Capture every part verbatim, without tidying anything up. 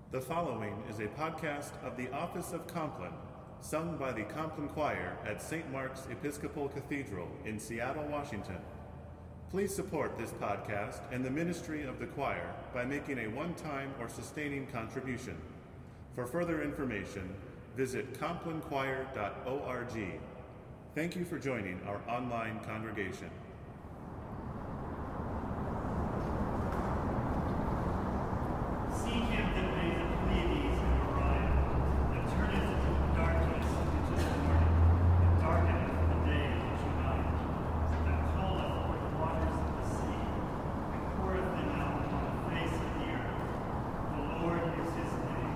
The following is a podcast of the Office of Compline, sung by the Compline Choir at Saint Mark's Episcopal Cathedral in Seattle, Washington. Please support this podcast and the ministry of the choir by making a one-time or sustaining contribution. For further information, visit compline choir dot org. Thank you for joining our online congregation. Seek him that made the Pleiades and Orion, that turneth into darkness into the morning, and darkeneth the day into night, that calleth forth the waters of the sea, and poureth them out upon the face of the earth. The Lord is his name.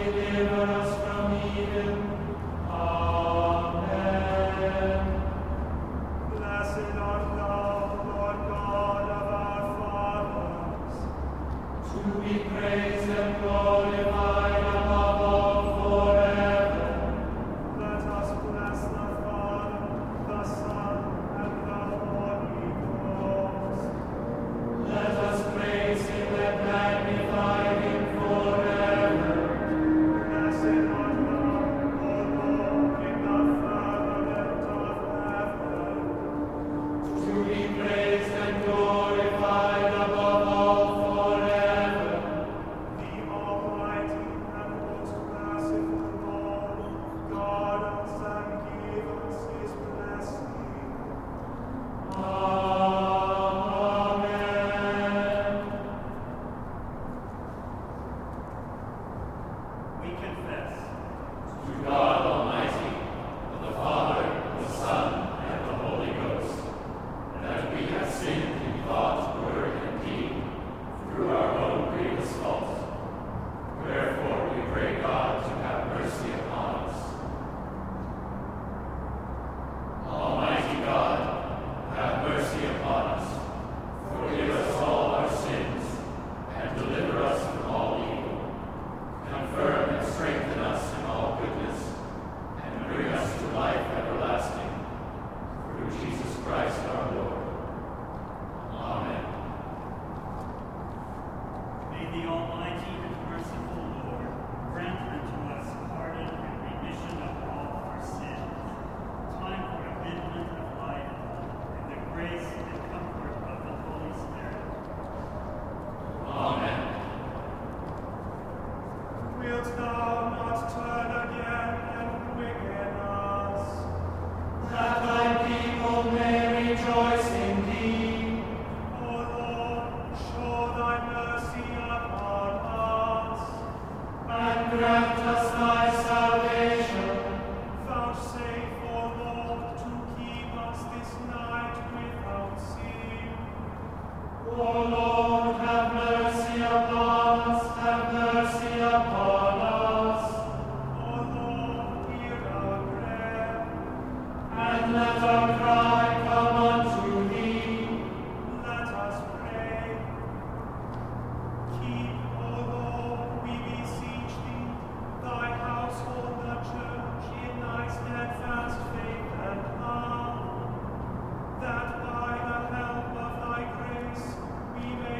deliver us from evil. Amen. Blessed art thou, Lord God of our fathers, To be praised and glorified above all forever. let us bless the Father, the Son, and the Holy Ghost. Let us praise him and magnify him forever. Blessed art thou, O Lord, in the firmament of heaven. To be praised and glorified above all forever. The Almighty and most merciful Lord, guard us and give us his blessing. Amen. We confess. To God Almighty, the Father, the Son, and the Holy Ghost, that we have sinned in thought, word, and deed, through our own grievous faults. Wherefore we pray God to have mercy upon us. Almighty God, have mercy upon us. Forgive us all our sins, and deliver us from all evil. Confirm and strengthen us in all goodness, and bring us to life everlasting. Through Jesus Christ our Lord. Amen. May the Almighty and merciful Lord grant unto us pardon and remission of all our sins, time for amendment of life, and the grace and comfort of the Holy Spirit. Amen. Wilt thou not turn again and quicken us? That thy people may rejoice in thee. O Lord, show thy mercy upon us. And grant us thy salvation. Vouchsafe, O Lord, to keep us this night without sin. O Lord, have mercy upon us, have mercy upon us. O Lord, hear our prayer. And let our cry come unto thee. Let us pray. Keep, O Lord, we beseech thee, thy household, the church, in thy steadfast faith and love, that by the help of thy grace we may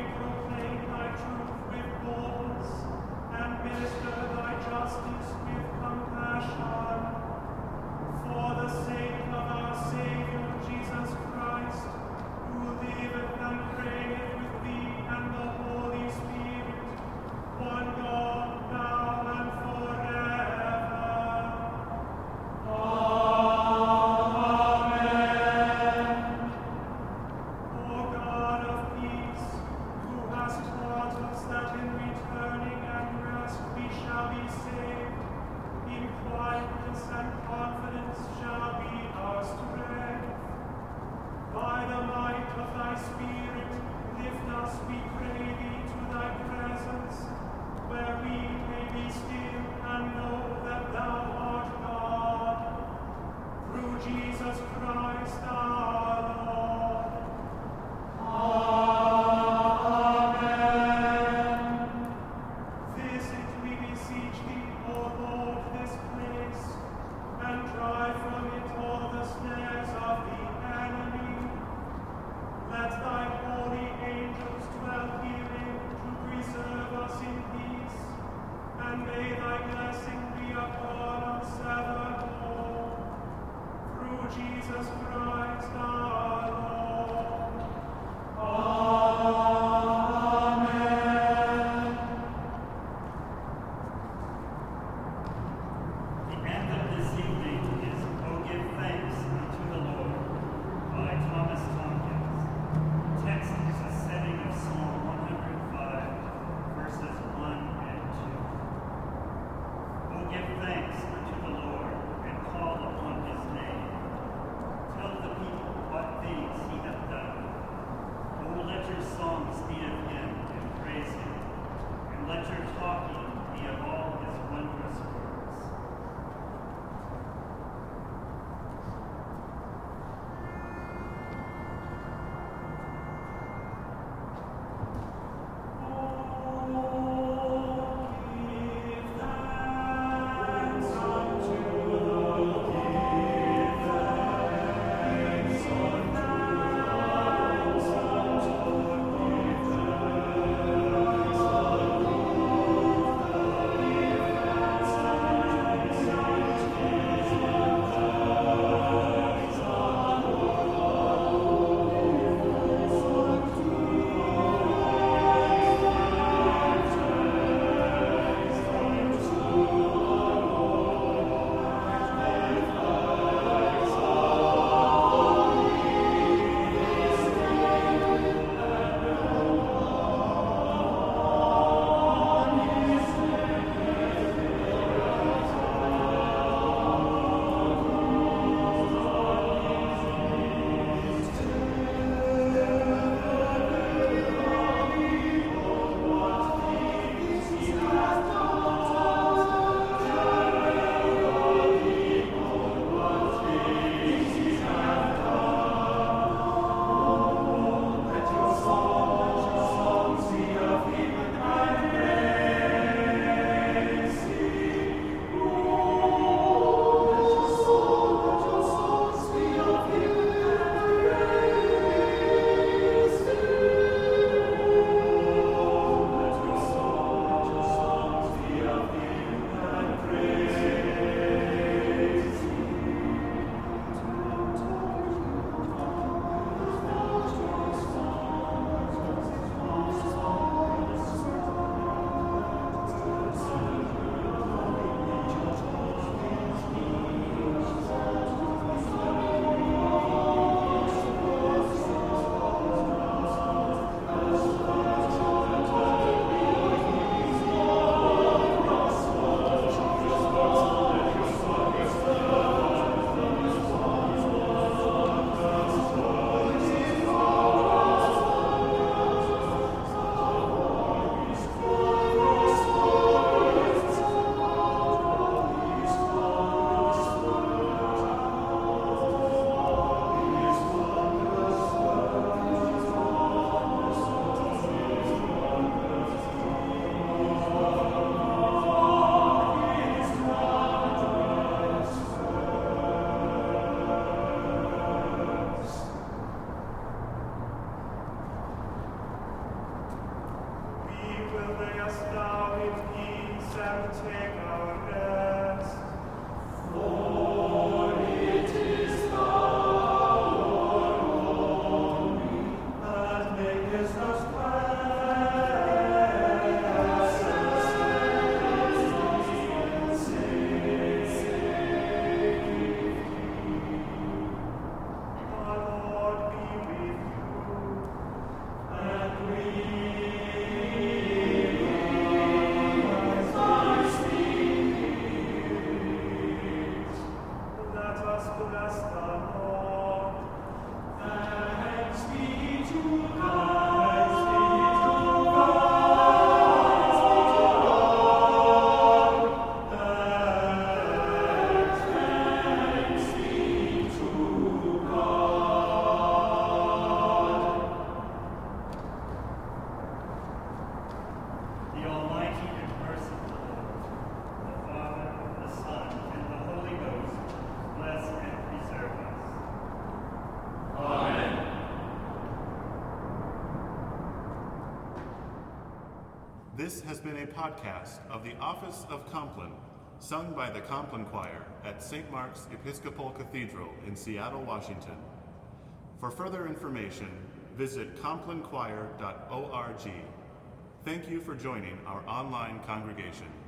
This has been a podcast of the Office of Compline, sung by the Compline Choir at Saint Mark's Episcopal Cathedral in Seattle, Washington. For further information, visit compline choir dot org. Thank you for joining our online congregation.